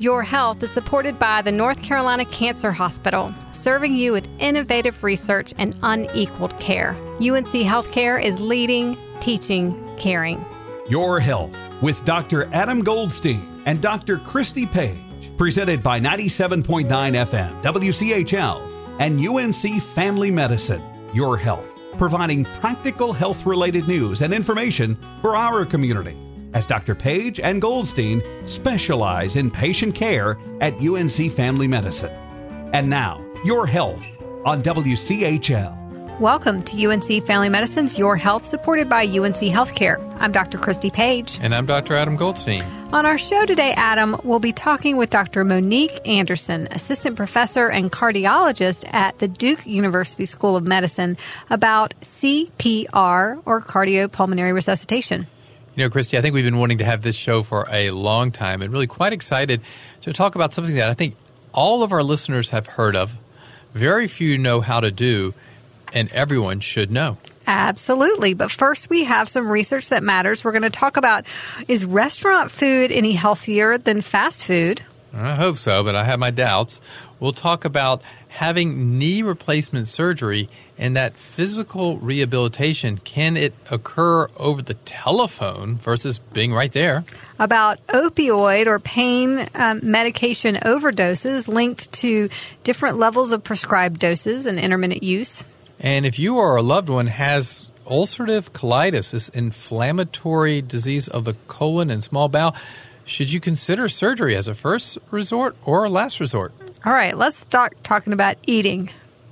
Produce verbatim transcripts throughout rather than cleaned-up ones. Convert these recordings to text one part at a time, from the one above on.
Your Health is supported by the North Carolina Cancer Hospital, serving you with innovative research and unequaled care. U N C Healthcare is leading, teaching, caring. Your Health with Doctor Adam Goldstein and Doctor Christy Page, presented by ninety-seven point nine F M, W C H L, and U N C Family Medicine. Your Health, providing practical health-related news and information for our community, as Doctor Page and Goldstein specialize in patient care at U N C Family Medicine. And now, Your Health on W C H L. Welcome to U N C Family Medicine's Your Health, supported by U N C Healthcare. I'm Doctor Christy Page. And I'm Doctor Adam Goldstein. On our show today, Adam, we'll be talking with Doctor Monique Anderson, Assistant Professor and Cardiologist at the Duke University School of Medicine, about C P R, or cardiopulmonary resuscitation. You know, Christy, I think we've been wanting to have this show for a long time and really quite excited to talk about something that I think all of our listeners have heard of, very few know how to do, and everyone should know. Absolutely. But first, we have some research that matters. We're going to talk about, is restaurant food any healthier than fast food? I hope so, but I have my doubts. We'll talk about having knee replacement surgery and that physical rehabilitation. Can it occur over the telephone versus being right there? About opioid or pain um, medication overdoses linked to different levels of prescribed doses and intermittent use. And if you or a loved one has ulcerative colitis, this inflammatory disease of the colon and small bowel, should you consider surgery as a first resort or a last resort? All right, let's start talking about eating.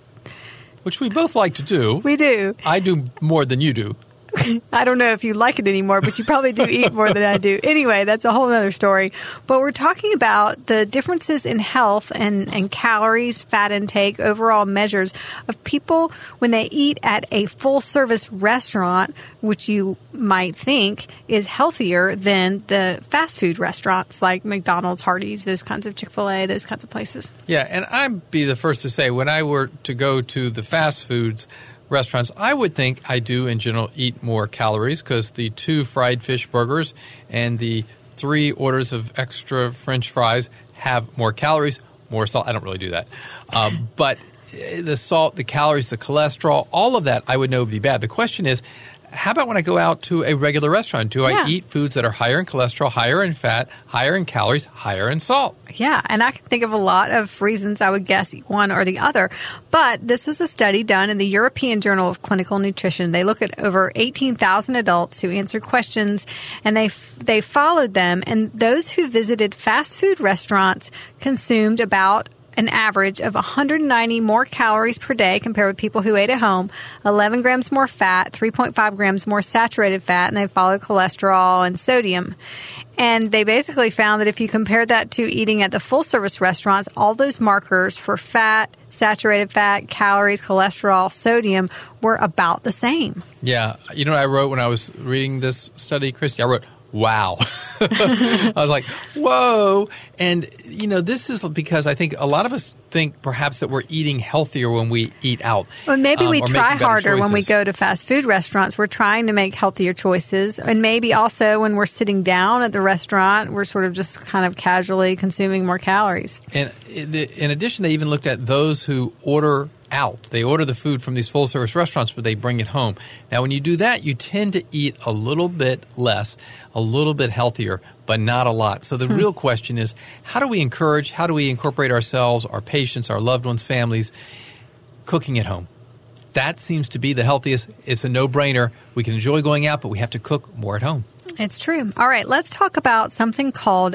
Which we both like to do. We do. I do more than you do. I don't know if you like it anymore, but you probably do eat more than I do. Anyway, that's a whole other story. But we're talking about the differences in health and, and calories, fat intake, overall measures of people when they eat at a full-service restaurant, which you might think is healthier than the fast food restaurants like McDonald's, Hardee's, those kinds of Chick-fil-A, those kinds of places. Yeah, and I'd be the first to say, when I were to go to the fast foods restaurants, I would think I do in general eat more calories because the two fried fish burgers and the three orders of extra French fries have more calories, more salt. I don't really do that. Um, but the salt, the calories, the cholesterol, all of that I would know would be bad. The question is, how about when I go out to a regular restaurant? Do yeah. I eat foods that are higher in cholesterol, higher in fat, higher in calories, higher in salt? Yeah, and I can think of a lot of reasons I would guess one or the other. But this was a study done in the European Journal of Clinical Nutrition. They looked at over eighteen thousand adults who answered questions, and they they followed them. And those who visited fast food restaurants consumed about an average of one hundred ninety more calories per day compared with people who ate at home, eleven grams more fat, three point five grams more saturated fat, and they followed cholesterol and sodium. And they basically found that if you compared that to eating at the full-service restaurants, all those markers for fat, saturated fat, calories, cholesterol, sodium were about the same. Yeah. You know what I wrote when I was reading this study, Christy? I wrote, wow. I was like, whoa. And, you know, this is because I think a lot of us think perhaps that we're eating healthier when we eat out. Well, maybe um, we try harder choices. when we go to fast food restaurants. We're trying to make healthier choices. And maybe also when we're sitting down at the restaurant, we're sort of just kind of casually consuming more calories. And in addition, they even looked at those who order out. They order the food from these full-service restaurants, but they bring it home. Now, when you do that, you tend to eat a little bit less, a little bit healthier, but not a lot. So the hmm. real question is, how do we encourage, how do we incorporate ourselves, our patients, our loved ones, families, cooking at home? That seems to be the healthiest. It's a no-brainer. We can enjoy going out, but we have to cook more at home. It's true. All right, let's talk about something called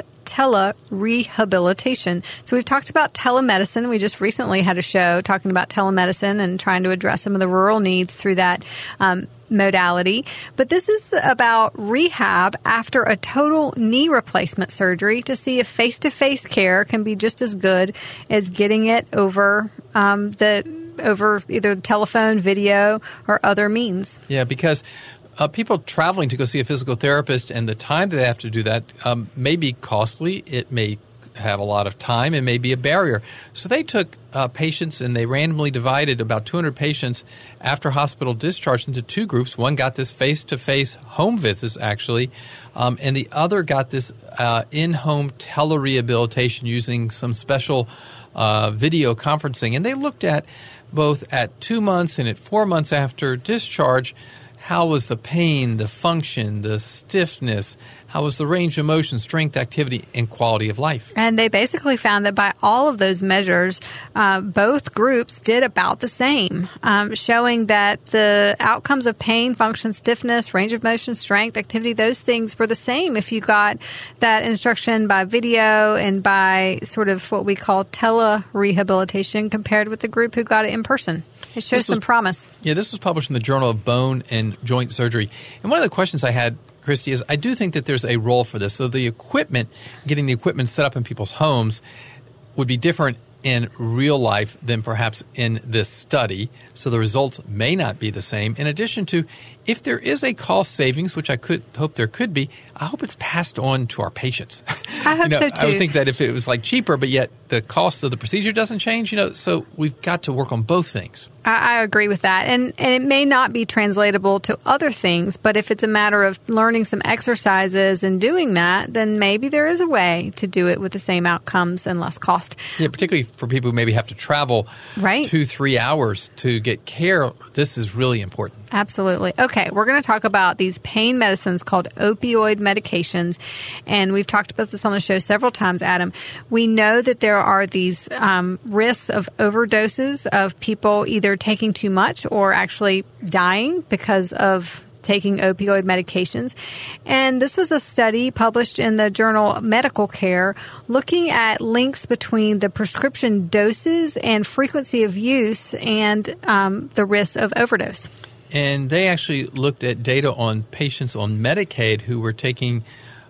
telerehabilitation. So we've talked about telemedicine. We just recently had a show talking about telemedicine and trying to address some of the rural needs through that um, modality. But this is about rehab after a total knee replacement surgery to see if face-to-face care can be just as good as getting it over um, the over either the telephone, video, or other means. Yeah, because Uh, people traveling to go see a physical therapist and the time that they have to do that um, may be costly. It may have a lot of time and may be a barrier. So they took uh, patients and they randomly divided about two hundred patients after hospital discharge into two groups. One got this face-to-face home visits, actually, um, and the other got this uh, in-home telerehabilitation using some special uh, video conferencing. And they looked at both at two months and at four months after discharge, how was the pain, the function, the stiffness, how was the range of motion, strength, activity, and quality of life? And they basically found that by all of those measures, uh, both groups did about the same, um, showing that the outcomes of pain, function, stiffness, range of motion, strength, activity, those things were the same if you got that instruction by video and by sort of what we call tele-rehabilitation compared with the group who got it in person. It shows some promise. Yeah, this was published in the Journal of Bone and Joint Surgery. And one of the questions I had, Christy, is I do think that there's a role for this. So the equipment, getting the equipment set up in people's homes would be different in real life than perhaps in this study. So the results may not be the same. In addition to, if there is a cost savings, which I could hope there could be, I hope it's passed on to our patients. I hope you know, so too. I would think that if it was like cheaper, but yet the cost of the procedure doesn't change, you know, so we've got to work on both things. I, I agree with that. And, and it may not be translatable to other things, but if it's a matter of learning some exercises and doing that, then maybe there is a way to do it with the same outcomes and less cost. Yeah, particularly for people who maybe have to travel right. two, three hours to get care. This is really important. Absolutely. Okay, we're going to talk about these pain medicines called opioid medications. And we've talked about this on the show several times, Adam. We know that there are these um, risks of overdoses of people either taking too much or actually dying because of taking opioid medications. And this was a study published in the journal Medical Care looking at links between the prescription doses and frequency of use and um, the risk of overdose. And they actually looked at data on patients on Medicaid who were taking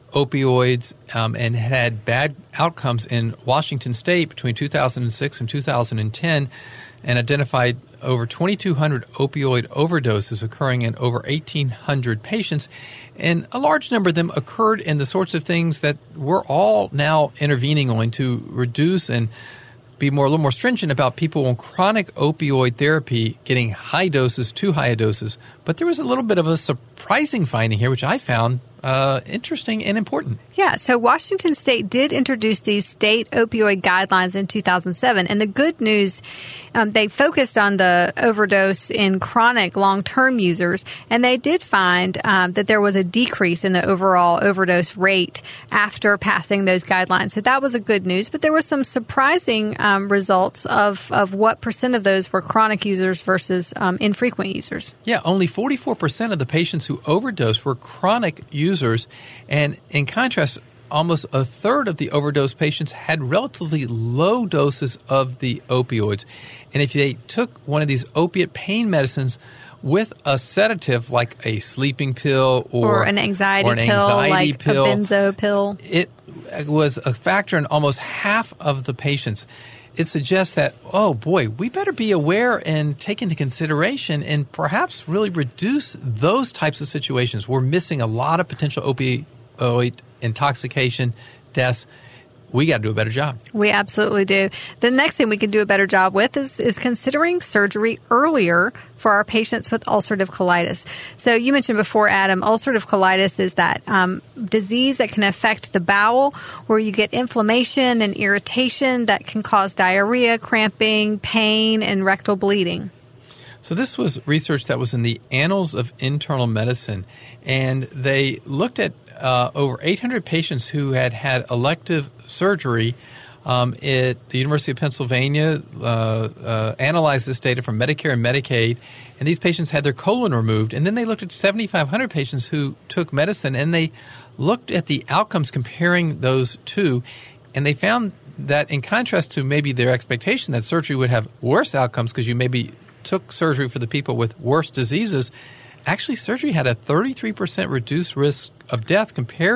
opioids um, and had bad outcomes in Washington State between two thousand six and two thousand ten, and identified over twenty-two hundred opioid overdoses occurring in over eighteen hundred patients. And a large number of them occurred in the sorts of things that we're all now intervening on to reduce and be more a little more stringent about people on chronic opioid therapy getting high doses, too high doses. But there was a little bit of a surprising finding here, which I found uh, interesting and important. Yeah, so Washington State did introduce these state opioid guidelines in two thousand seven. And the good news, um, they focused on the overdose in chronic long-term users. And they did find um, that there was a decrease in the overall overdose rate after passing those guidelines. So that was a good news. But there were some surprising um, results of, of what percent of those were chronic users versus um, infrequent users. Yeah, only forty-four percent of the patients who overdosed were chronic users. And in contrast, almost a third of the overdose patients had relatively low doses of the opioids. And if they took one of these opiate pain medicines with a sedative like a sleeping pill or, or an anxiety or an pill, anxiety like pill, a benzo pill, it was a factor in almost half of the patients. It suggests that, oh boy, we better be aware and take into consideration and perhaps really reduce those types of situations. We're missing a lot of potential opioid intoxication, deaths. We got to do a better job. We absolutely do. The next thing we can do a better job with is, is considering surgery earlier for our patients with ulcerative colitis. So you mentioned before, Adam, ulcerative colitis is that um, disease that can affect the bowel where you get inflammation and irritation that can cause diarrhea, cramping, pain, and rectal bleeding. So this was research that was in the Annals of Internal Medicine, and they looked at uh, over eight hundred patients who had had elective surgery um, at the University of Pennsylvania, uh, uh, analyzed this data from Medicare and Medicaid, and these patients had their colon removed. And then they looked at seventy-five hundred patients who took medicine, and they looked at the outcomes comparing those two, and they found that in contrast to maybe their expectation that surgery would have worse outcomes because you maybe took surgery for the people with worse diseases, actually surgery had a thirty-three percent reduced risk of death compared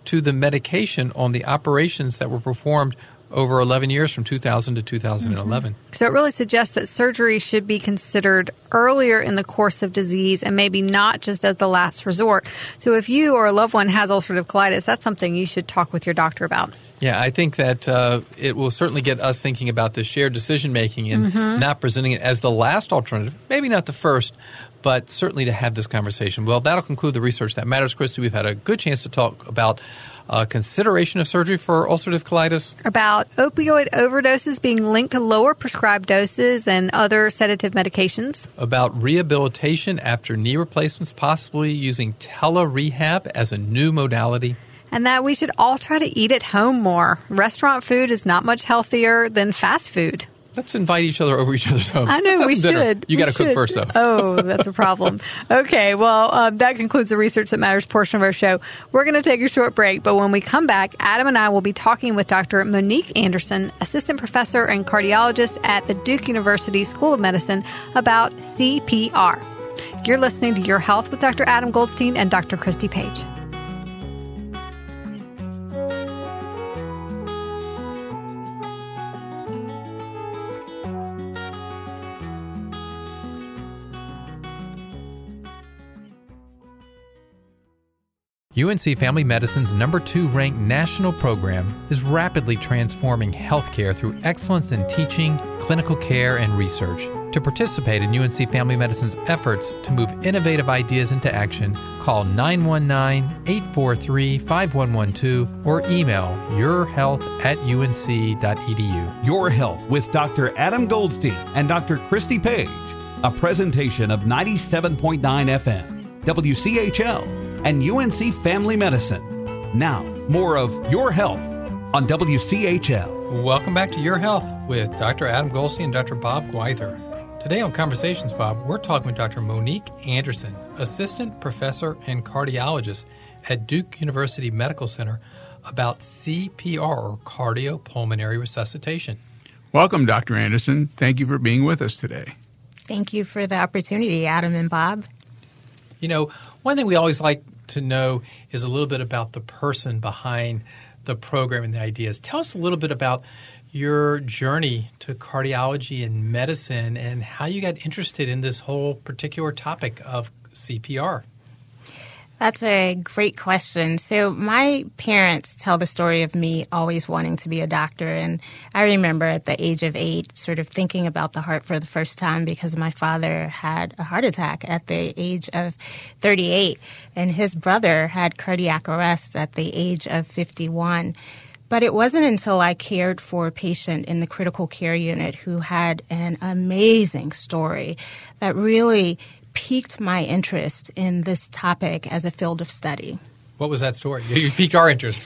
to the medication on the operations that were performed over eleven years from two thousand to two thousand eleven. Mm-hmm. So it really suggests that surgery should be considered earlier in the course of disease and maybe not just as the last resort. So if you or a loved one has ulcerative colitis, that's something you should talk with your doctor about. Yeah, I think that uh, it will certainly get us thinking about the shared decision-making and mm-hmm. not presenting it as the last alternative, maybe not the first, but certainly to have this conversation. Well, that'll conclude the Research That Matters, Christy. We've had a good chance to talk about uh, consideration of surgery for ulcerative colitis. About opioid overdoses being linked to lower prescribed doses and other sedative medications. About rehabilitation after knee replacements, possibly using tele-rehab as a new modality. And that we should all try to eat at home more. Restaurant food is not much healthier than fast food. Let's invite each other over each other's homes. I know, we should. dinner. You got to cook should. first, though. Oh, that's a problem. Okay, well, um, that concludes the Research That Matters portion of our show. We're going to take a short break, but when we come back, Adam and I will be talking with Doctor Monique Anderson, assistant professor and cardiologist at the Duke University School of Medicine, about C P R. You're listening to Your Health with Doctor Adam Goldstein and Doctor Christy Page. U N C Family Medicine's number two ranked national program is rapidly transforming healthcare through excellence in teaching, clinical care, and research. To participate in U N C Family Medicine's efforts to move innovative ideas into action, call nine one nine, eight four three, five one one two or email yourhealth at u n c dot e d u. Your Health with Doctor Adam Goldstein and Doctor Christy Page, a presentation of ninety-seven point nine F M, W C H L, and U N C Family Medicine. Now, more of Your Health on W C H L. Welcome back to Your Health with Doctor Adam Goldstein and Doctor Bob Gweither. Today on Conversations, Bob, we're talking with Doctor Monique Anderson, assistant professor and cardiologist at Duke University Medical Center, about C P R, or cardiopulmonary resuscitation. Welcome, Doctor Anderson. Thank you for being with us today. Thank you for the opportunity, Adam and Bob. You know, one thing we always like to know is a little bit about the person behind the program and the ideas. Tell us a little bit about your journey to cardiology and medicine and how you got interested in this whole particular topic of C P R. That's a great question. So my parents tell the story of me always wanting to be a doctor. And I remember at the age of eight sort of thinking about the heart for the first time because my father had a heart attack at the age of thirty-eight. And his brother had cardiac arrest at the age of fifty-one. But it wasn't until I cared for a patient in the critical care unit who had an amazing story that really piqued my interest in this topic as a field of study. What was that story? You piqued our interest.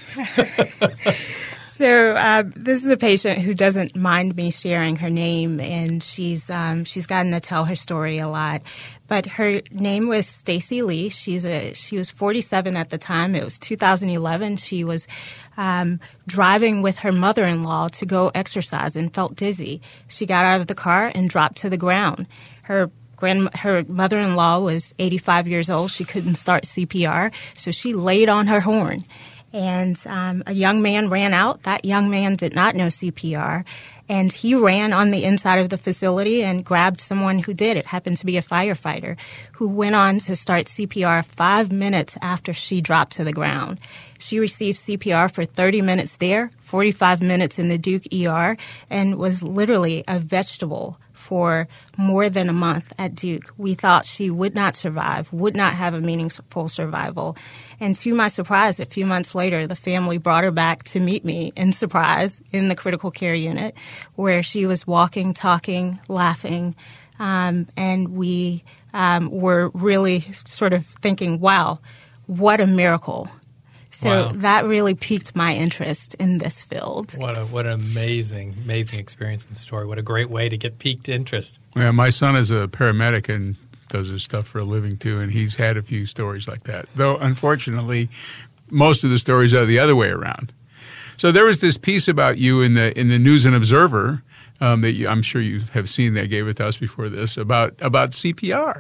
So uh, this is a patient who doesn't mind me sharing her name, and she's um, she's gotten to tell her story a lot. But her name was Stacy Lee. She's a she was forty-seven at the time. It was two thousand eleven. She was um, driving with her mother-in-law to go exercise and felt dizzy. She got out of the car and dropped to the ground. Her Grand, her mother-in-law was eighty-five years old. She couldn't start C P R, so she laid on her horn. And um, a young man ran out. That young man did not know C P R, and he ran on the inside of the facility and grabbed someone who did. It happened to be a firefighter who went on to start C P R five minutes after she dropped to the ground. She received C P R for thirty minutes there, forty-five minutes in the Duke E R, and was literally a vegetable for more than a month at Duke. We thought she would not survive, would not have a meaningful survival. And to my surprise, a few months later, the family brought her back to meet me in surprise in the critical care unit where she was walking, talking, laughing, um, and we um, were really sort of thinking, wow, what a miracle. So wow. That really piqued my interest in this field. What a what an amazing, amazing experience and story. What a great way to get piqued interest. Yeah, my son is a paramedic and does his stuff for a living too, and he's had a few stories like that. Though, unfortunately, most of the stories are the other way around. So there was this piece about you in the in the News and Observer um, that you, I'm sure you have seen. They gave it to us before this about about C P R.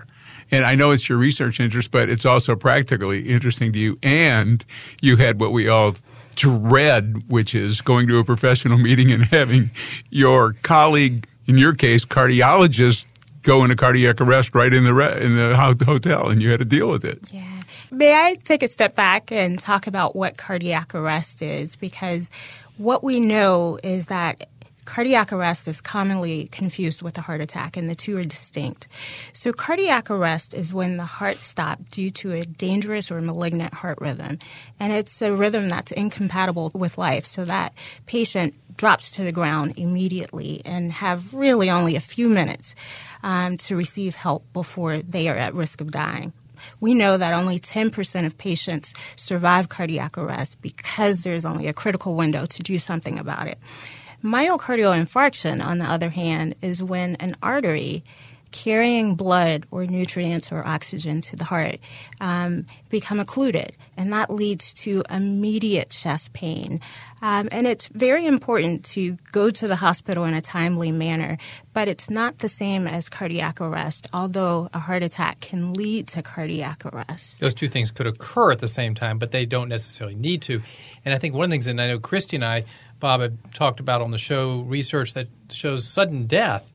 And I know it's your research interest, but it's also practically interesting to you. And you had what we all dread, which is going to a professional meeting and having your colleague, in your case, cardiologist, go into cardiac arrest right in the re- in the hotel, and you had to deal with it. Yeah. May I take a step back and talk about what cardiac arrest is? Because what we know is that cardiac arrest is commonly confused with a heart attack, and the two are distinct. So cardiac arrest is when the heart stops due to a dangerous or malignant heart rhythm, and it's a rhythm that's incompatible with life, so that patient drops to the ground immediately and have really only a few minutes um, to receive help before they are at risk of dying. We know that only ten percent of patients survive cardiac arrest because there's only a critical window to do something about it. Myocardial infarction, on the other hand, is when an artery carrying blood or nutrients or oxygen to the heart um, become occluded, and that leads to immediate chest pain. Um, and it's very important to go to the hospital in a timely manner, but it's not the same as cardiac arrest, although a heart attack can lead to cardiac arrest. Those two things could occur at the same time, but they don't necessarily need to. And I think one of the things, and I know Christy and I, Bob, had talked about on the show, research that shows sudden death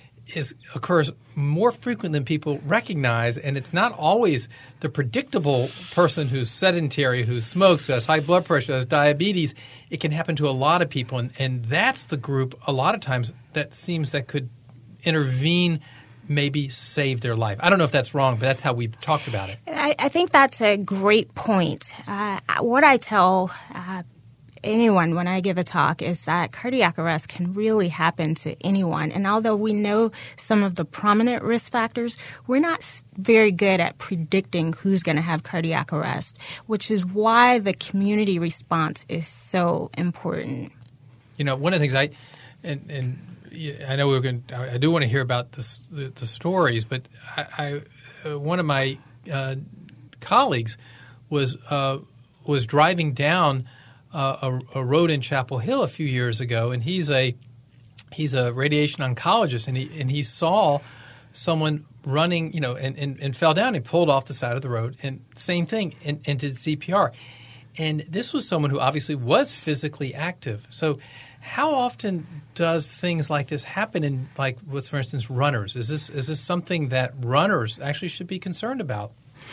is occurs more frequent than people recognize, and it's not always the predictable person who's sedentary, who smokes, who has high blood pressure, who has diabetes. It can happen to a lot of people, and, and that's the group a lot of times that seems that could intervene, maybe save their life. I don't know if that's wrong, but that's how we've talked about it. I, I think that's a great point. Uh, what I tell uh, anyone when I give a talk is that cardiac arrest can really happen to anyone. And although we know some of the prominent risk factors, we're not very good at predicting who's going to have cardiac arrest, which is why the community response is so important. You know, one of the things I and, and I know we're going. I do want to hear about this, the, the stories, but I, I uh, one of my uh, colleagues was uh, was driving down Uh, a, a road in Chapel Hill a few years ago, and he's a he's a radiation oncologist, and he and he saw someone running, you know, and, and, and fell down and pulled off the side of the road, and same thing, and, and did C P R. And this was someone who obviously was physically active. So how often does things like this happen in, like, with, for instance, runners? Is this is this something that runners actually should be concerned about?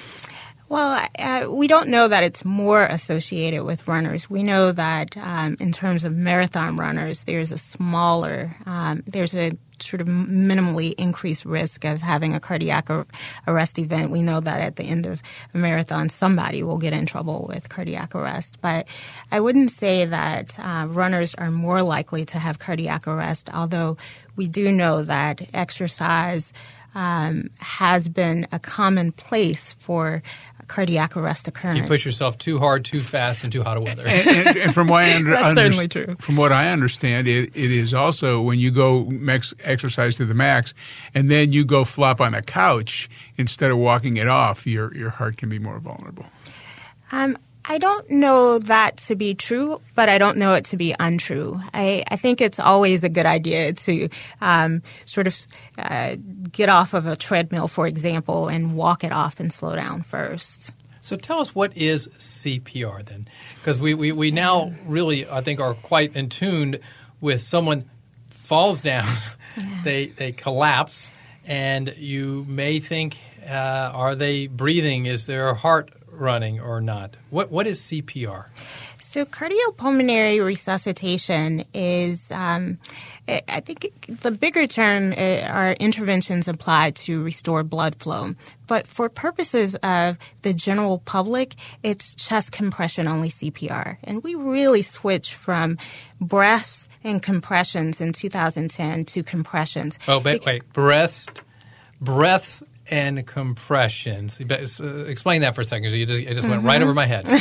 Well, uh, we don't know that it's more associated with runners. We know that um, in terms of marathon runners, there's a smaller, um, there's a sort of minimally increased risk of having a cardiac ar- arrest event. We know that at the end of a marathon, somebody will get in trouble with cardiac arrest. But I wouldn't say that uh, runners are more likely to have cardiac arrest, although we do know that exercise um, has been a common place for cardiac arrest occurrence. If you push yourself too hard, too fast, in too hot a weather. and, and, and from what I under, That's under, certainly true. From what I understand, it, it is also when you go max, exercise to the max, and then you go flop on a couch instead of walking it off, your your heart can be more vulnerable. Um, I don't know that to be true, but I don't know it to be untrue. I, I think it's always a good idea to um, sort of uh, get off of a treadmill, for example, and walk it off and slow down first. So tell us, what is C P R then? Because we, we, we now really, I think, are quite in tune with someone falls down, yeah. they they collapse, and you may think, uh, are they breathing? Is their heart running or not? What What is C P R? So cardiopulmonary resuscitation is, um, I think the bigger term are interventions applied to restore blood flow. But for purposes of the general public, it's chest compression only C P R. And we really switched from breaths and compressions in two thousand ten to compressions. Oh, wait, wait. Breast, breaths and compressions. Uh, explain that for a second. You just, it just went mm-hmm. right over my head.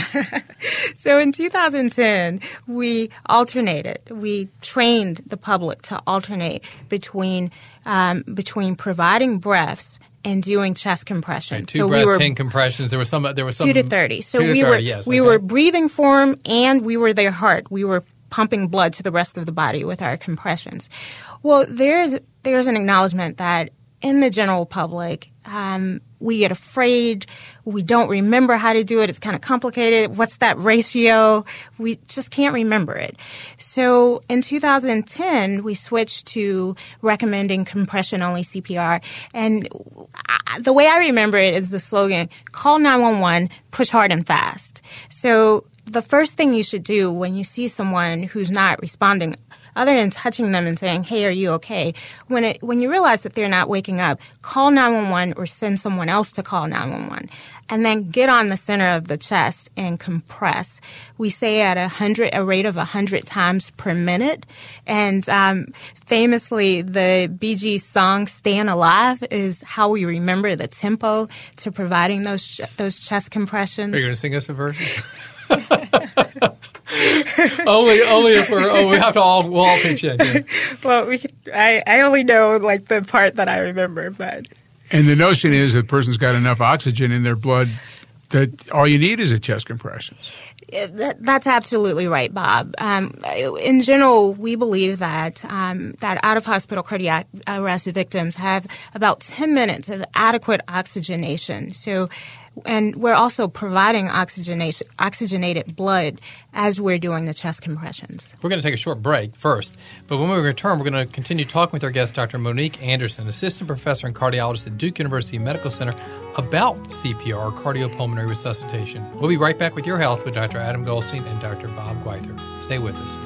So in two thousand ten, we alternated. We trained the public to alternate between um, between providing breaths and doing chest compression. Right, two so breaths, we were, ten compressions. There was some. There was some. Two to thirty. So two to we thirty, were yes, we okay. were breathing for them, and we were their heart. We were pumping blood to the rest of the body with our compressions. Well, there's there's an acknowledgement that in the general public, um, we get afraid. We don't remember how to do it. It's kind of complicated. What's that ratio? We just can't remember it. So in two thousand ten, we switched to recommending compression-only C P R. And I, the way I remember it is the slogan, call nine one one, push hard and fast. So the first thing you should do when you see someone who's not responding, other than touching them and saying, hey, are you okay? When it, when you realize that they're not waking up, call nine one one or send someone else to call nine one one. And then get on the center of the chest and compress. We say at a hundred, a rate of one hundred times per minute. And um, famously, the Bee Gees song "Stayin' Alive" is how we remember the tempo to providing those ch- those chest compressions. Are you going to sing us a version? only, only if we're. Oh, we have to all. We'll all pitch in. Yeah. Well, we. Could, I I only know like the part that I remember, but. And the notion is that the person's got enough oxygen in their blood that all you need is a chest compression. That, that's absolutely right, Bob. Um, in general, we believe that um, that out-of-hospital cardiac arrest victims have about ten minutes of adequate oxygenation. So, and we're also providing oxygenation, oxygenated blood as we're doing the chest compressions. We're going to take a short break first, but when we return, we're going to continue talking with our guest, Doctor Monique Anderson, assistant professor and cardiologist at Duke University Medical Center, about C P R, cardiopulmonary resuscitation. We'll be right back with Your Health with Doctor Adam Goldstein and Doctor Bob Gweither. Stay with us.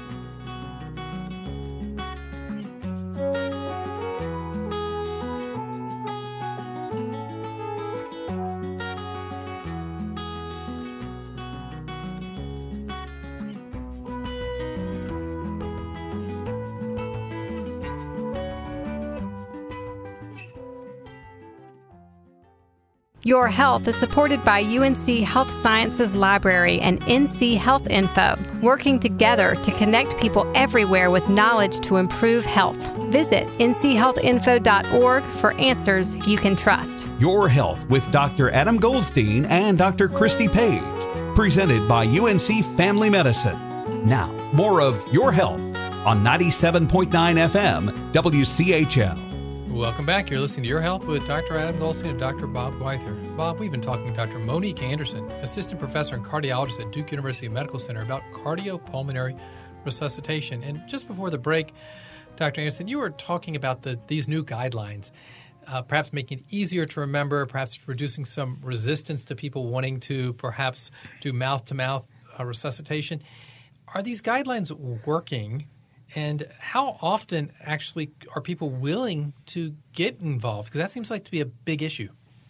Your Health is supported by U N C Health Sciences Library and N C Health Info, working together to connect people everywhere with knowledge to improve health. Visit N C health info dot org for answers you can trust. Your Health with Doctor Adam Goldstein and Doctor Christy Page, presented by U N C Family Medicine. Now, more of Your Health on ninety-seven point nine F M W C H L. Welcome back. You're listening to Your Health with Doctor Adam Goldstein and Doctor Bob Gweither. Bob, we've been talking to Doctor Monique Anderson, assistant professor and cardiologist at Duke University Medical Center, about cardiopulmonary resuscitation. And just before the break, Doctor Anderson, you were talking about the, these new guidelines, uh, perhaps making it easier to remember, perhaps reducing some resistance to people wanting to perhaps do mouth-to-mouth uh, resuscitation. Are these guidelines working? And how often actually are people willing to get involved? Because that seems like to be a big issue.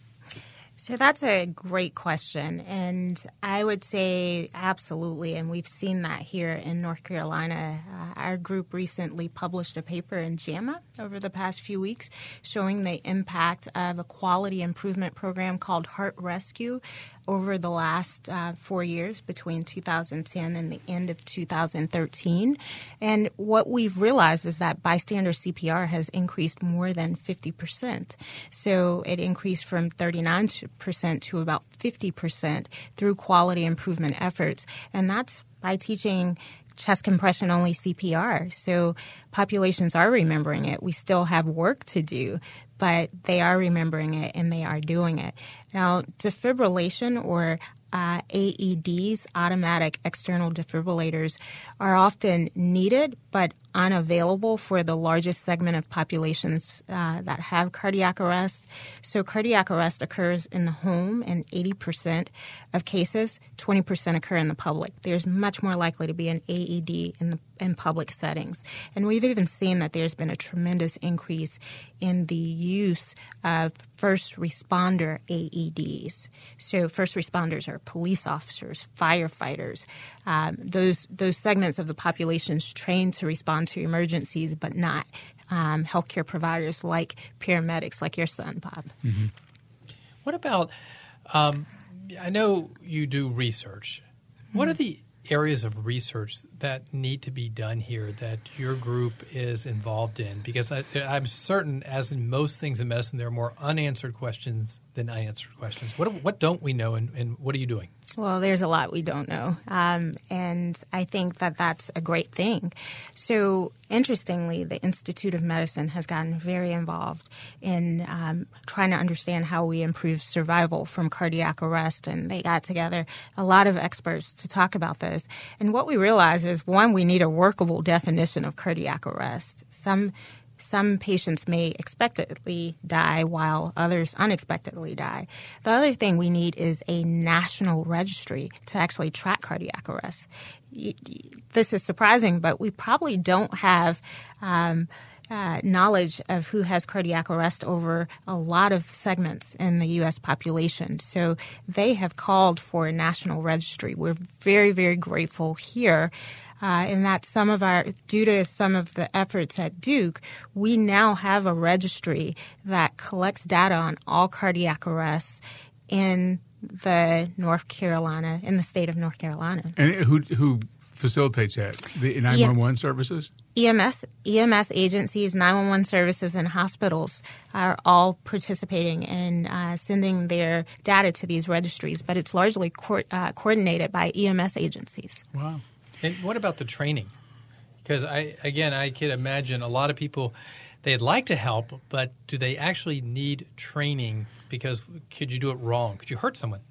So that's a great question. And I would say absolutely. And we've seen that here in North Carolina. Uh, our group recently published a paper in JAMA over the past few weeks showing the impact of a quality improvement program called Heart Rescue over the last uh, four years between two thousand ten and the end of two thousand thirteen. And what we've realized is that bystander C P R has increased more than fifty percent. So it increased from thirty-nine percent to about fifty percent through quality improvement efforts. And that's by teaching chest compression only C P R. So populations are remembering it. We still have work to do, but they are remembering it and they are doing it. Now, defibrillation or uh, A E Ds, automatic external defibrillators, are often needed but unavailable for the largest segment of populations uh, that have cardiac arrest. So cardiac arrest occurs in the home in eighty percent of cases, twenty percent occur in the public. There's much more likely to be an A E D in the in public settings. And we've even seen that there's been a tremendous increase in the use of first responder A E Ds. So first responders are police officers, firefighters, um, those those segments of the populations trained to respond to emergencies, but not um, healthcare providers like paramedics, like your son, Bob. Mm-hmm. What about, um, I know you do research. What are the areas of research that need to be done here that your group is involved in? Because I, I'm certain, as in most things in medicine, there are more unanswered questions than unanswered questions. What what don't we know, and, and what are you doing? Well, there's a lot we don't know, um, and I think that that's a great thing. So, interestingly, the Institute of Medicine has gotten very involved in um, trying to understand how we improve survival from cardiac arrest, and they got together a lot of experts to talk about this. And what we realize is, one, we need a workable definition of cardiac arrest. Some Some patients may expectedly die while others unexpectedly die. The other thing we need is a national registry to actually track cardiac arrest. This is surprising, but we probably don't have um, uh, knowledge of who has cardiac arrest over a lot of segments in the U S population. So they have called for a national registry. We're very, very grateful here. Uh, and that some of our, due to some of the efforts at Duke, we now have a registry that collects data on all cardiac arrests in the North Carolina, in the state of North Carolina. And who who facilitates that? The nine one one services? E M S, E M S agencies, nine one one services, and hospitals are all participating in uh, sending their data to these registries, but it's largely co- uh, coordinated by E M S agencies. Wow. And what about the training? Because, I again, I could imagine a lot of people, they'd like to help, but do they actually need training? Because could you do it wrong? Could you hurt someone?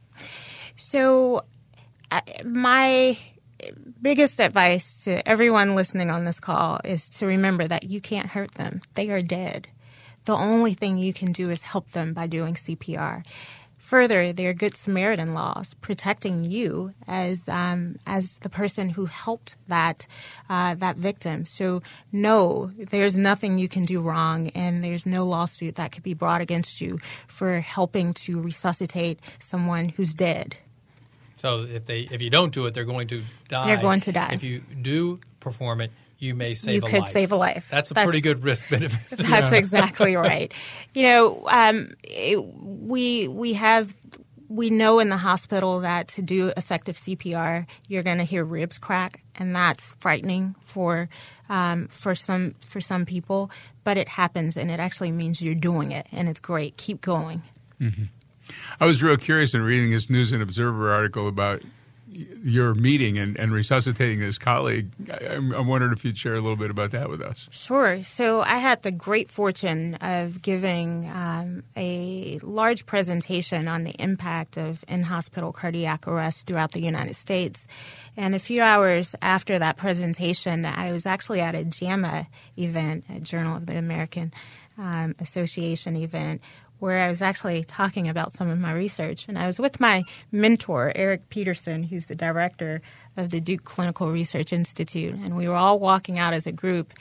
So uh, my biggest advice to everyone listening on this call is to remember that you can't hurt them. They are dead. The only thing you can do is help them by doing C P R. Further, there are Good Samaritan laws protecting you as um, as the person who helped that uh, that victim. So, no, there's nothing you can do wrong, and there's no lawsuit that could be brought against you for helping to resuscitate someone who's dead. So, if they if you don't do it, they're going to die. They're going to die. If you do perform it, you may save you a life. You could save a life. That's a that's, pretty good risk benefit. That's exactly right. You know, um, it, we we have we know in the hospital that to do effective C P R, you're going to hear ribs crack, and that's frightening for um, for some for some people. But it happens, and it actually means you're doing it, and it's great. Keep going. Mm-hmm. I was real curious in reading this News and Observer article about your meeting and, and resuscitating this colleague. I, I wondered if you'd share a little bit about that with us. Sure. So I had the great fortune of giving um, a large presentation on the impact of in-hospital cardiac arrest throughout the United States. And a few hours after that presentation, I was actually at a JAMA event, a Journal of the American um, Association event, where I was actually talking about some of my research. And I was with my mentor, Eric Peterson, who's the director of the Duke Clinical Research Institute. And we were all walking out as a group.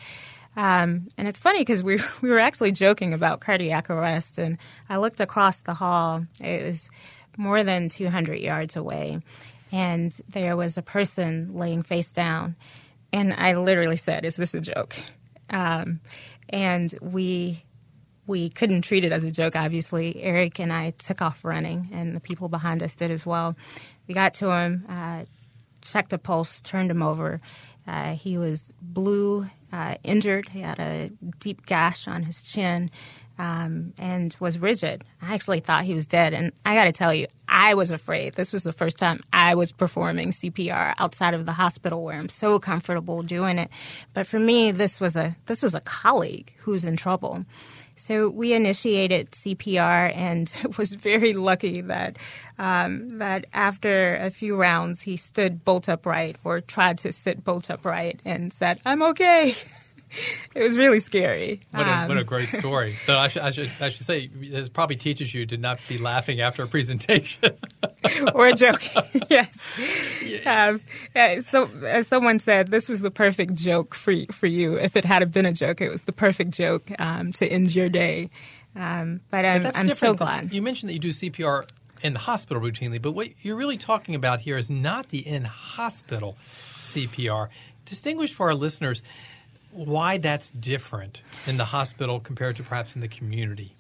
Um, and it's funny because we, we were actually joking about cardiac arrest. And I looked across the hall. It was more than two hundred yards away. And there was a person laying face down. And I literally said, "Is this a joke?" Um, and we... We couldn't treat it as a joke, obviously. Eric and I took off running, and the people behind us did as well. We got to him, uh, checked the pulse, turned him over. Uh, he was blue, uh, injured. He had a deep gash on his chin um, and was rigid. I actually thought he was dead. And I got to tell you, I was afraid. This was the first time I was performing C P R outside of the hospital where I'm so comfortable doing it. But for me, this was a this was a colleague who was in trouble. So we initiated C P R and was very lucky that um, that after a few rounds, he stood bolt upright or tried to sit bolt upright and said, "I'm okay." It was really scary. What a, um, what a great story. So I should, I, should, I should say, this probably teaches you to not be laughing after a presentation. Or a joke, yes. Um, uh, so, as someone said, this was the perfect joke for for you. If it had been a joke, it was the perfect joke um, to end your day. Um, but I'm, but I'm so glad. You mentioned that you do C P R in the hospital routinely, but what you're really talking about here is not the in-hospital C P R. Distinguish for our listeners why that's different in the hospital compared to perhaps in the community.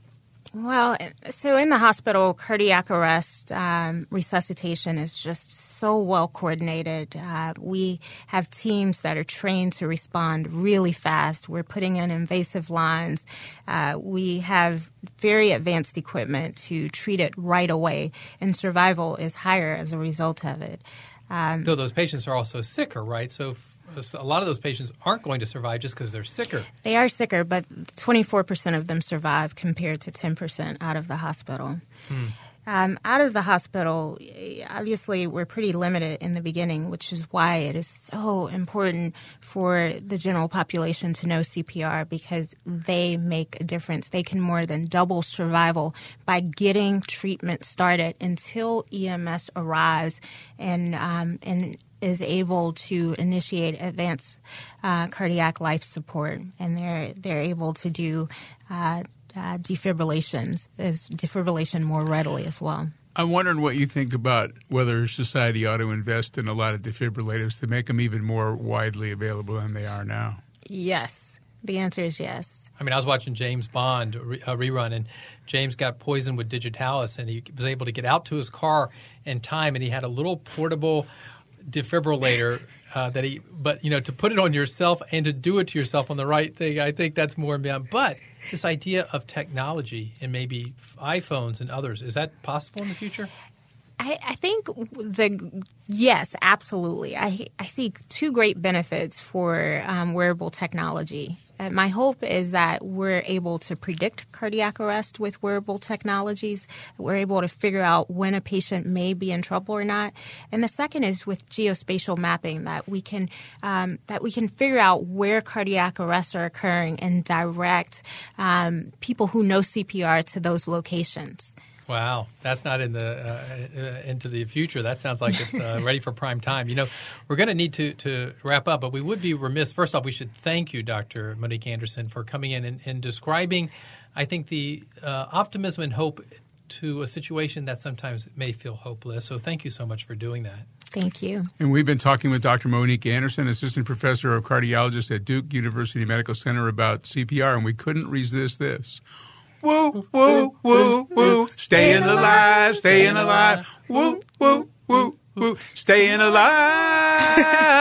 Well, so in the hospital, cardiac arrest um, resuscitation is just so well coordinated. Uh, we have teams that are trained to respond really fast. We're putting in invasive lines. Uh, we have very advanced equipment to treat it right away, and survival is higher as a result of it. Um, Though those patients are also sicker, right? So a lot of those patients aren't going to survive just because they're sicker. They are sicker, but twenty-four percent of them survive compared to ten percent out of the hospital. Hmm. Um, out of the hospital, obviously, we're pretty limited in the beginning, which is why it is so important for the general population to know C P R, because they make a difference. They can more than double survival by getting treatment started until E M S arrives and um, and is able to initiate advanced uh, cardiac life support, and they're they're able to do uh, uh, defibrillations, is defibrillation more readily as well. I'm wondering what you think about whether society ought to invest in a lot of defibrillators to make them even more widely available than they are now. Yes. The answer is yes. I mean, I was watching James Bond a rerun, and James got poisoned with digitalis, and he was able to get out to his car in time, and he had a little portable defibrillator uh, that he, but you know, to put it on yourself and to do it to yourself on the right thing, I think that's more and beyond. But this idea of technology and maybe iPhones and others, is that possible in the future? I, I think the yes, absolutely. I I see two great benefits for um, wearable technology. Uh, my hope is that we're able to predict cardiac arrest with wearable technologies. We're able to figure out when a patient may be in trouble or not. And the second is with geospatial mapping, that we can um, that we can figure out where cardiac arrests are occurring and direct um, people who know C P R to those locations. Wow, that's not in the uh, uh, into the future. That sounds like it's uh, ready for prime time. You know, we're going to need to to wrap up, but we would be remiss. First off, we should thank you, Doctor Monique Anderson, for coming in and, and describing, I think, the uh, optimism and hope to a situation that sometimes may feel hopeless. So thank you so much for doing that. Thank you. And we've been talking with Doctor Monique Anderson, Assistant Professor of Cardiologist at Duke University Medical Center, about C P R, and we couldn't resist this. Woo, woo, woo, woo, staying alive, staying alive. Woo, woo, woo, woo, staying alive.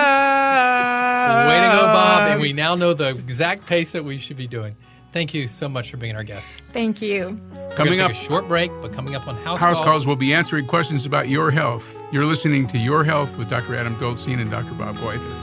Way to go, Bob. And we now know the exact pace that we should be doing. Thank you so much for being our guest. Thank you. We're Coming up, up, take a short break, but coming up on House, House Calls. Calls, we'll be answering questions about your health. You're listening to Your Health with Doctor Adam Goldstein and Doctor Bob Goither.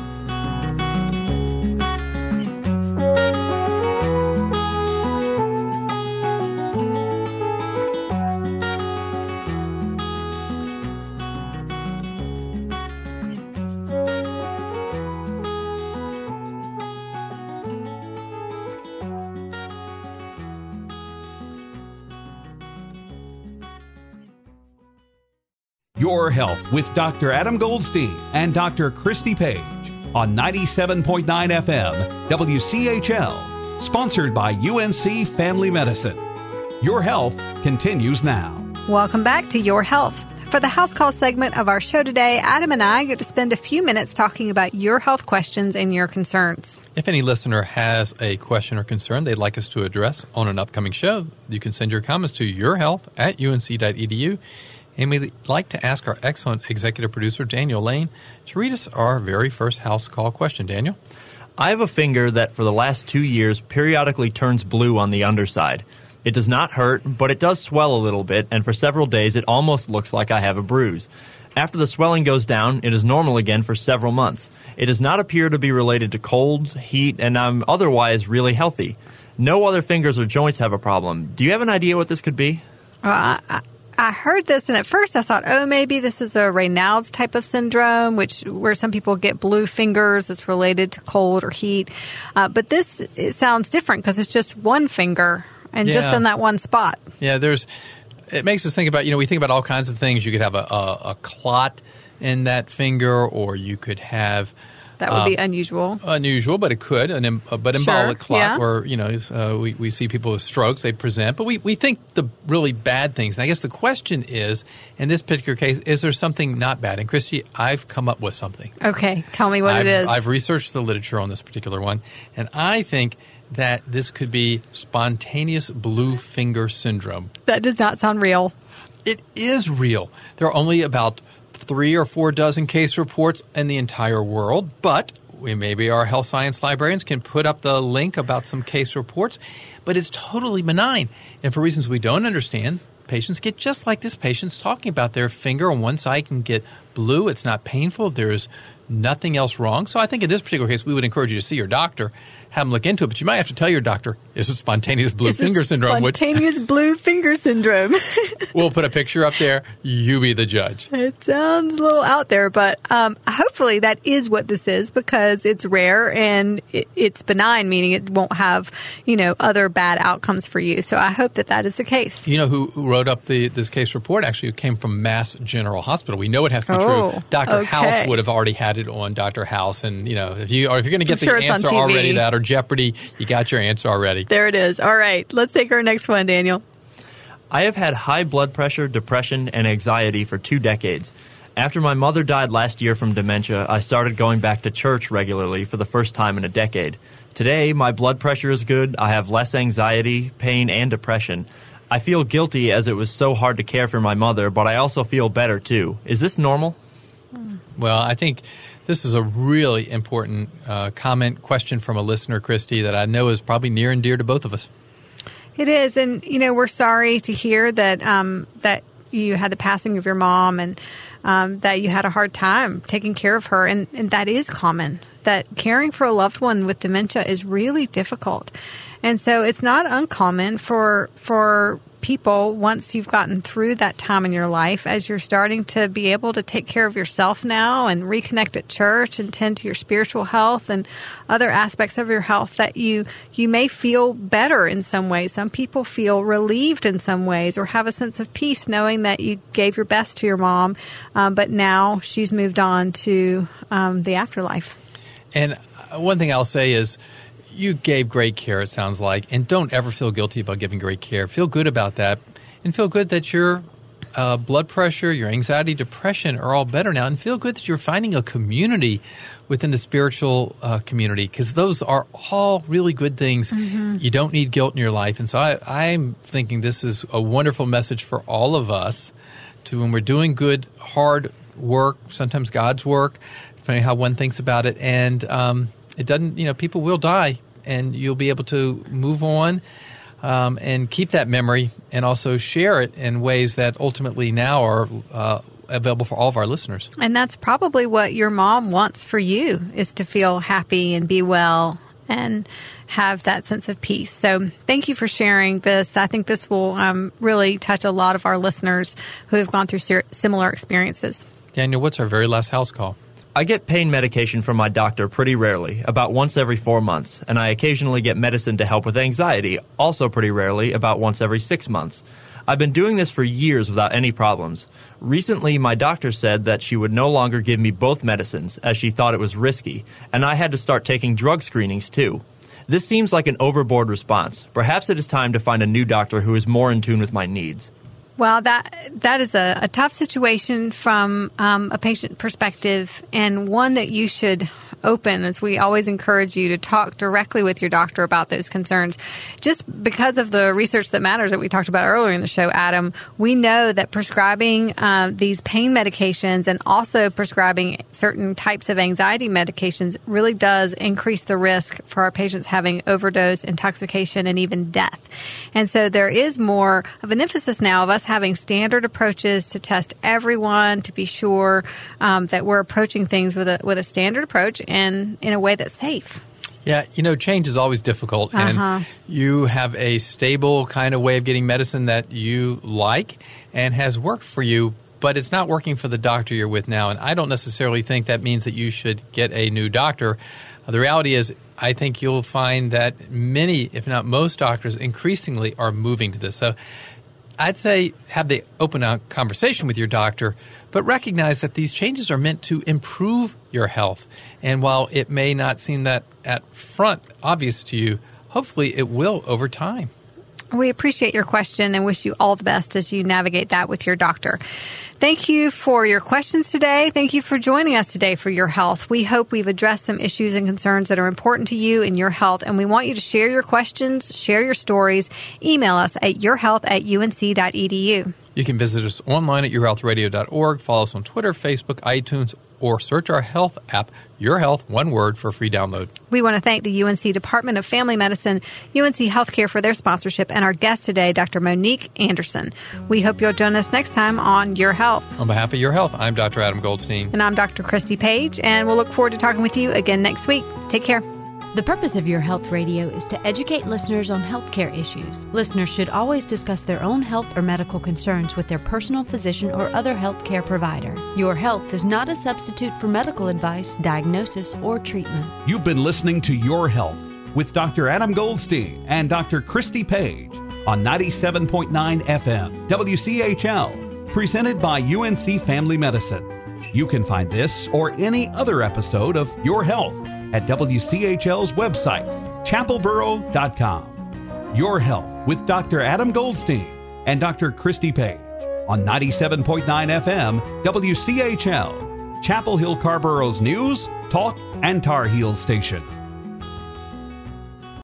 Your Health with Doctor Adam Goldstein and Doctor Christy Page on ninety-seven point nine F M W C H L, sponsored by U N C Family Medicine. Your Health continues now. Welcome back to Your Health. For the House Call segment of our show today, Adam and I get to spend a few minutes talking about your health questions and your concerns. If any listener has a question or concern they'd like us to address on an upcoming show, you can send your comments to yourhealth at U N C dot E D U. And we'd like to ask our excellent executive producer, Daniel Lane, to read us our very first House Call question. Daniel? I have a finger that for the last two years periodically turns blue on the underside. It does not hurt, but it does swell a little bit, and for several days it almost looks like I have a bruise. After the swelling goes down, it is normal again for several months. It does not appear to be related to colds, heat, and I'm otherwise really healthy. No other fingers or joints have a problem. Do you have an idea what this could be? Uh, I- I heard this, and at first I thought, oh, maybe this is a Raynaud's type of syndrome, which where some people get blue fingers that's related to cold or heat. Uh, but this it sounds different because it's just one finger and yeah. just in that one spot. Yeah, there's. It makes us think about, you know, we think about all kinds of things. You could have a, a, a clot in that finger, or you could have That would be Um, unusual. Unusual, but it could. An em- uh, but Sure, embolic clot, yeah. where you know uh, we we see people with strokes, they present, but we we think the really bad things. And I guess the question is, in this particular case, is there something not bad? And Christy, I've come up with something. Okay, tell me what I've, it is. I've researched the literature on this particular one, and I think that this could be spontaneous blue finger syndrome. that does not sound real. It is real. There are only about three or four dozen case reports in the entire world, but we maybe our health science librarians can put up the link about some case reports, but it's totally benign. And for reasons we don't understand, patients get just like this patient's talking about. Their finger on one side can get blue. It's not painful. There's nothing else wrong. So I think in this particular case, we would encourage you to see your doctor, have them look into it, but you might have to tell your doctor, is it spontaneous blue It's a finger syndrome? Which- Spontaneous blue finger syndrome. We'll put a picture up there. You be the judge. It sounds a little out there, but um, hopefully that is what this is, because it's rare and it, it's benign, meaning it won't have, you know, other bad outcomes for you. So I hope that that is the case. You know who who wrote up the this case report? Actually, it came from Mass General Hospital. We know it has to be Oh, true. Doctor okay. House would have already had it on Doctor House, and you know if you or if you're going to get I'm sure the it's on answer T V. already, that or Jeopardy, you got your answer already. There it is. All right, let's take our next one, Daniel. I have had high blood pressure, depression, and anxiety for two decades. After my mother died last year from dementia, I started going back to church regularly for the first time in a decade. Today, my blood pressure is good, I have less anxiety, pain, and depression. I feel guilty as it was so hard to care for my mother, but I also feel better too. Is this normal? Well, I think this is a really important uh, comment question from a listener, Christy, that I know is probably near and dear to both of us. It is, and you know, we're sorry to hear that um, that you had the passing of your mom, and um, that you had a hard time taking care of her, and, and that is common. That caring for a loved one with dementia is really difficult, and so it's not uncommon for for people, once you've gotten through that time in your life, as you're starting to be able to take care of yourself now and reconnect at church and tend to your spiritual health and other aspects of your health, that you you may feel better in some ways. Some people feel relieved in some ways, or have a sense of peace knowing that you gave your best to your mom, um, but now she's moved on to um, the afterlife. And one thing I'll say is, you gave great care, it sounds like, and don't ever feel guilty about giving great care. Feel good about that, and feel good that your uh, blood pressure, your anxiety, depression are all better now, and feel good that you're finding a community within the spiritual uh, community, because those are all really good things. Mm-hmm. You don't need guilt in your life, and so I, I'm thinking this is a wonderful message for all of us to, when we're doing good, hard work, sometimes God's work, depending on how one thinks about it, and um, it doesn't, you know, people will die, and you'll be able to move on um, and keep that memory, and also share it in ways that ultimately now are uh, available for all of our listeners. And that's probably what your mom wants for you, is to feel happy and be well and have that sense of peace. So thank you for sharing this. I think this will um, really touch a lot of our listeners who have gone through ser- similar experiences. Daniel, what's our very last house call? I get pain medication from my doctor pretty rarely, about once every four months, and I occasionally get medicine to help with anxiety, also pretty rarely, about once every six months. I've been doing this for years without any problems. Recently, my doctor said that she would no longer give me both medicines, as she thought it was risky, and I had to start taking drug screenings too. This seems like an overboard response. Perhaps it is time to find a new doctor who is more in tune with my needs. Well, that that is a, a tough situation from um, a patient perspective, and one that you should open, as we always encourage you to talk directly with your doctor about those concerns. Just because of the research that matters that we talked about earlier in the show, Adam, we know that prescribing uh, these pain medications and also prescribing certain types of anxiety medications really does increase the risk for our patients having overdose, intoxication, and even death. And so there is more of an emphasis now of us having standard approaches to test everyone, to be sure um, that we're approaching things with a with a standard approach and in a way that's safe. Yeah, you know, change is always difficult, Uh-huh. and you have a stable kind of way of getting medicine that you like and has worked for you, but it's not working for the doctor you're with now, and I don't necessarily think that means that you should get a new doctor. Uh, the reality is, I think you'll find that many, if not most doctors, increasingly are moving to this. So I'd say have the open out conversation with your doctor, but recognize that these changes are meant to improve your health. And while it may not seem that at front obvious to you, hopefully it will over time. We appreciate your question and wish you all the best as you navigate that with your doctor. Thank you for your questions today. Thank you for joining us today for Your Health. We hope we've addressed some issues and concerns that are important to you in your health, and we want you to share your questions, share your stories. Email us at yourhealth at unc.edu. You can visit us online at your health radio dot org, follow us on Twitter, Facebook, iTunes, or search our health app, Your Health, one word, for free download. We want to thank the U N C Department of Family Medicine, U N C Healthcare for their sponsorship, and our guest today, Doctor Monique Anderson. We hope you'll join us next time on Your Health. On behalf of Your Health, I'm Doctor Adam Goldstein. And I'm Doctor Christy Page, and we'll look forward to talking with you again next week. Take care. The purpose of Your Health Radio is to educate listeners on healthcare issues. Listeners should always discuss their own health or medical concerns with their personal physician or other healthcare provider. Your Health is not a substitute for medical advice, diagnosis, or treatment. You've been listening to Your Health with Doctor Adam Goldstein and Doctor Christy Page on ninety-seven point nine F M W C H L, presented by U N C Family Medicine. You can find this or any other episode of Your Health at W C H L's website, chapel borough dot com. Your Health with Doctor Adam Goldstein and Doctor Christy Page on ninety-seven point nine F M W C H L, Chapel Hill Carborough's news, talk, and Tar Heels station.